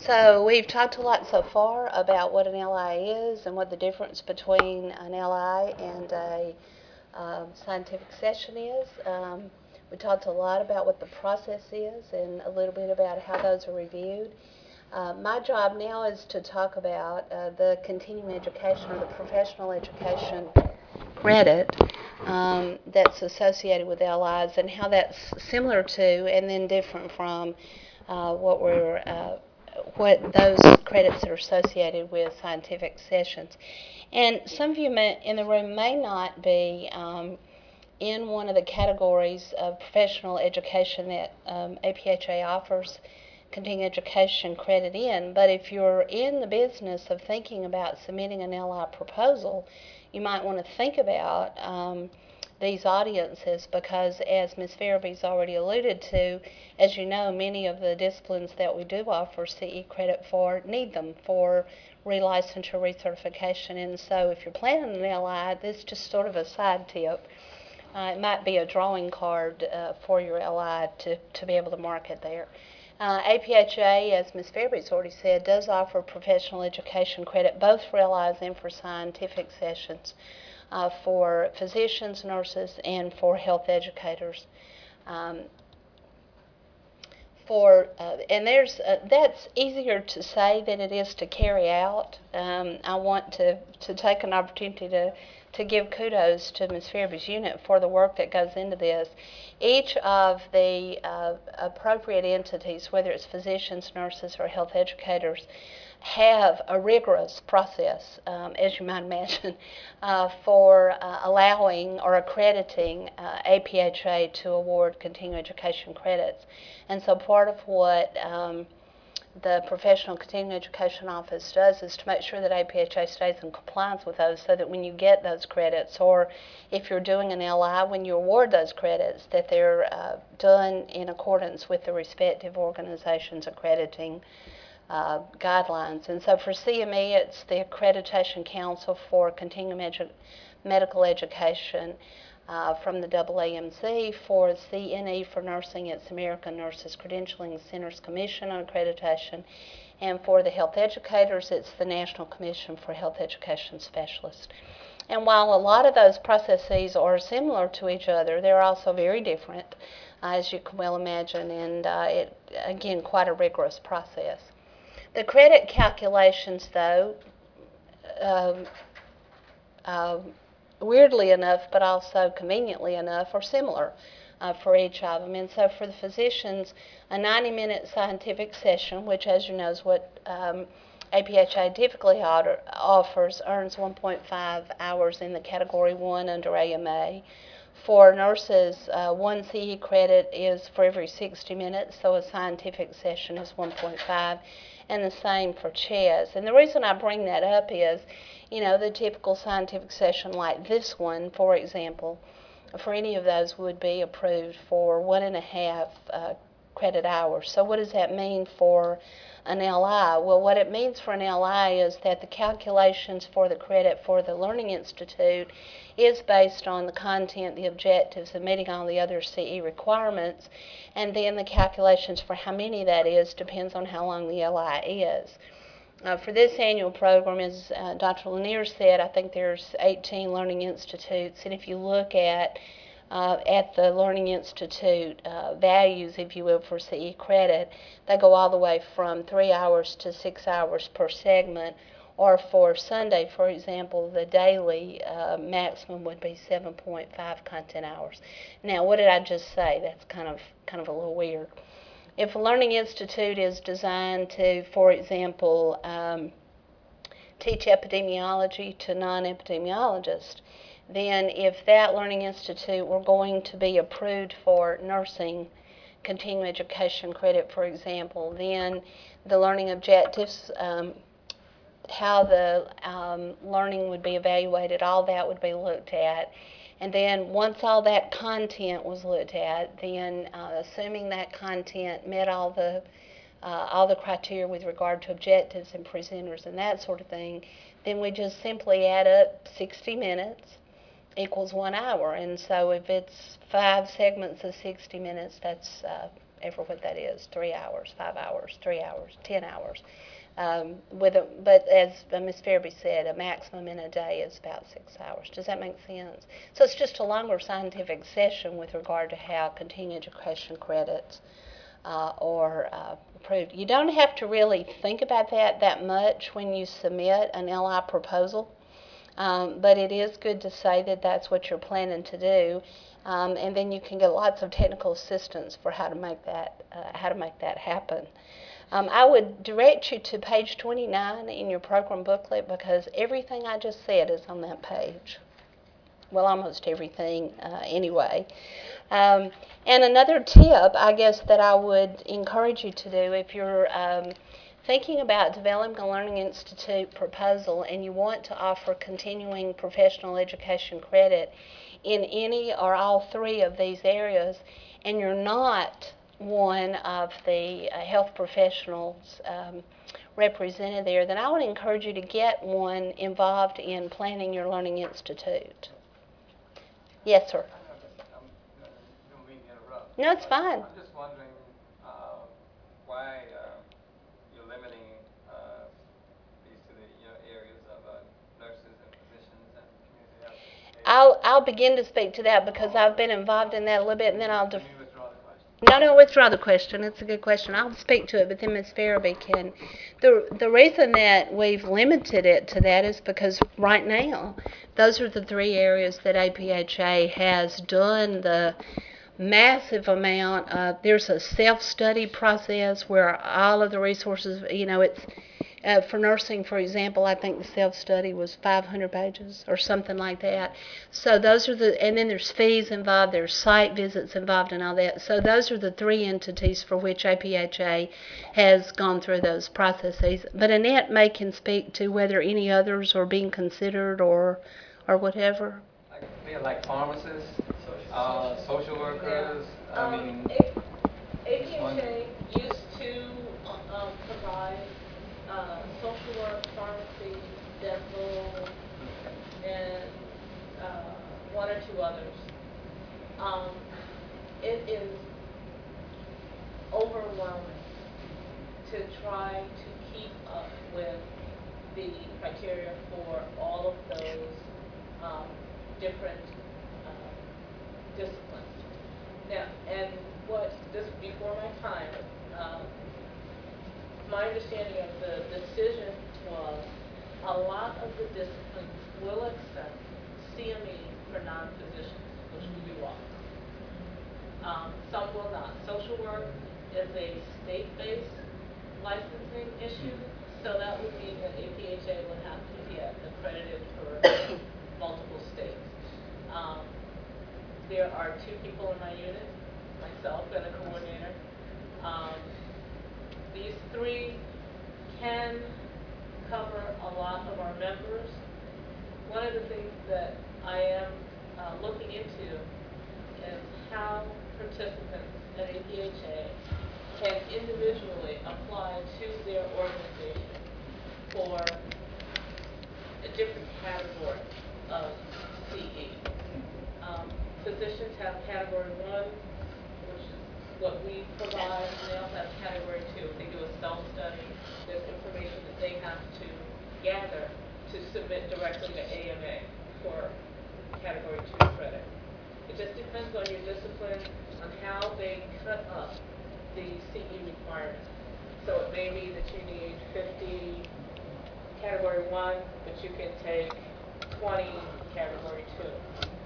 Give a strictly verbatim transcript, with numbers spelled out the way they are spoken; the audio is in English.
So we've talked a lot so far about what an L I is and what the difference between an L I and a um, scientific session is. Um, we talked a lot about what the process is and a little bit about how those are reviewed. Uh, my job now is to talk about uh, the continuing education or the professional education credit um, that's associated with L Is and how that's similar to and then different from uh, what we're uh, what those credits that are associated with scientific sessions. And some of you may, in the room may not be um, in one of the categories of professional education that um, A P H A offers continuing education credit in, but if you're in the business of thinking about submitting an L I proposal, you might want to think about um, these audiences because, as Miz Farabee's already alluded to, as you know, many of the disciplines that we do offer C E credit for need them for relicensure, recertification, and so if you're planning an L I, this is just sort of a side tip. Uh, it might be a drawing card uh, for your L I to, to be able to market there. Uh, A P H A, as Miz Farabee's already said, does offer professional education credit both for L Is and for scientific sessions uh, for physicians, nurses, and for health educators. Um, for uh, and there's uh, that's easier to say than it is to carry out. Um, I want to, to take an opportunity to to give kudos to Miz Farabee's unit for the work that goes into this. Each of the uh, appropriate entities, whether it's physicians, nurses, or health educators, have a rigorous process, um, as you might imagine, uh, for uh, allowing or accrediting uh, A P H A to award continuing education credits. And so part of what um, the Professional Continuing Education Office does is to make sure that A P H A stays in compliance with those so that when you get those credits, or if you're doing an L I, when you award those credits, that they're uh, done in accordance with the respective organizations accrediting uh, guidelines. And so for C M E, it's the Accreditation Council for Continuing Edu- Medical Education. Uh, from the A A M C. For C N E for nursing, it's American Nurses Credentialing Centers Commission on Accreditation. And for the health educators, it's the National Commission for Health Education Specialists. And while a lot of those processes are similar to each other, they're also very different, uh, as you can well imagine, and uh, it, again, quite a rigorous process. The credit calculations, though, um, uh, weirdly enough, but also conveniently enough, are similar uh, for each of them. And so for the physicians, a ninety minute scientific session, which, as you know, is what um, A P H A typically order, offers, earns one point five hours in the Category one under A M A. For nurses, uh, one C E credit is for every sixty minutes, so a scientific session is one point five, and the same for C H E S. And the reason I bring that up is, you know, the typical scientific session like this one, for example, for any of those would be approved for one and a half uh, credit hours. So what does that mean for an L I? Well, what it means for an L I is that the calculations for the credit for the Learning Institute is based on the content, the objectives, and meeting all the other C E requirements, and then the calculations for how many that is depends on how long the L I is. Uh, for this annual program, as uh, Doctor Lanier said, I think there's eighteen Learning Institutes, and if you look at uh, at the Learning Institute uh, values, if you will, for C E credit, they go all the way from three hours to six hours per segment, or for Sunday, for example, the daily uh, maximum would be seven point five content hours. Now, what did I just say? That's kind of kind of a little weird. If a Learning Institute is designed to, for example, um, teach epidemiology to non-epidemiologists, then if that Learning Institute were going to be approved for nursing continuing education credit, for example, then the learning objectives, um, how the um, learning would be evaluated, all that would be looked at. And then once all that content was looked at, then uh, assuming that content met all the uh, all the criteria with regard to objectives and presenters and that sort of thing, then we just simply add up sixty minutes equals one hour. And so if it's five segments of sixty minutes, that's uh, ever what that is, three hours, five hours, three hours, ten hours. Um, with a, but as uh, Miz Fairby said, a maximum in a day is about six hours. Does that make sense? So it's just a longer scientific session with regard to how continuing education credits uh, are uh, approved. You don't have to really think about that that much when you submit an L I proposal, um, but it is good to say that that's what you're planning to do, um, and then you can get lots of technical assistance for how to make that uh, how to make that happen. Um, I would direct you to page twenty-nine in your program booklet because everything I just said is on that page. Well, almost everything uh, anyway. Um, and another tip, I guess, that I would encourage you to do if you're um, thinking about developing a Learning Institute proposal and you want to offer continuing professional education credit in any or all three of these areas, and you're not one of the uh, health professionals um, represented there, then I would encourage you to get one involved in planning your Learning Institute. Yes, sir. I know this, um, uh, don't mean to interrupt. No, it's fine. I'm just wondering uh, why uh, you're limiting uh, these to the you know, areas of uh, nurses and physicians and community health. I'll, I'll begin to speak to that because I've been involved in that a little bit, and then I'll... Let me withdraw the question. No, no, withdraw the question. It's a good question. I'll speak to it, but then Miz Farabee can. The, the reason that we've limited it to that is because right now, those are the three areas that A P H A has done the massive amount of, there's a self-study process where all of the resources, you know, it's, uh, for nursing, for example, I think the self-study was five hundred pages or something like that. So those are the, and then there's fees involved, there's site visits involved and all that. So those are the three entities for which A P H A has gone through those processes. But Annette may can speak to whether any others are being considered or, or whatever. Like, yeah, like pharmacists, uh, social workers, Yeah. I Um, mean... A P H A used to um, provide uh, social work, pharmacy, dental, and uh, one or two others. Um, it is overwhelming to try to keep up with the criteria for all of those um, different uh, disciplines. Now, and what, this before my time, um, my understanding of the decision was a lot of the disciplines will accept C M E for non-physicians, which we do all. Um, some will not. Social work is a state-based licensing issue, so that would mean that A P H A would have to get accredited for multiple states. Um, there are two people in my unit, myself and a coordinator. Um, these three can cover a lot of our members. One of the things that I am uh, looking into is how participants at A P H A can individually apply to their organization for a different category of C E. Um, physicians have category one, which is what we provide, and they also have category two. They do a self-study. There's information that they have to gather to submit directly to A M A for category two credit. It just depends on your discipline, on how they cut up the C E requirement. So it may be that you need fifty category one, but you can take twenty category two.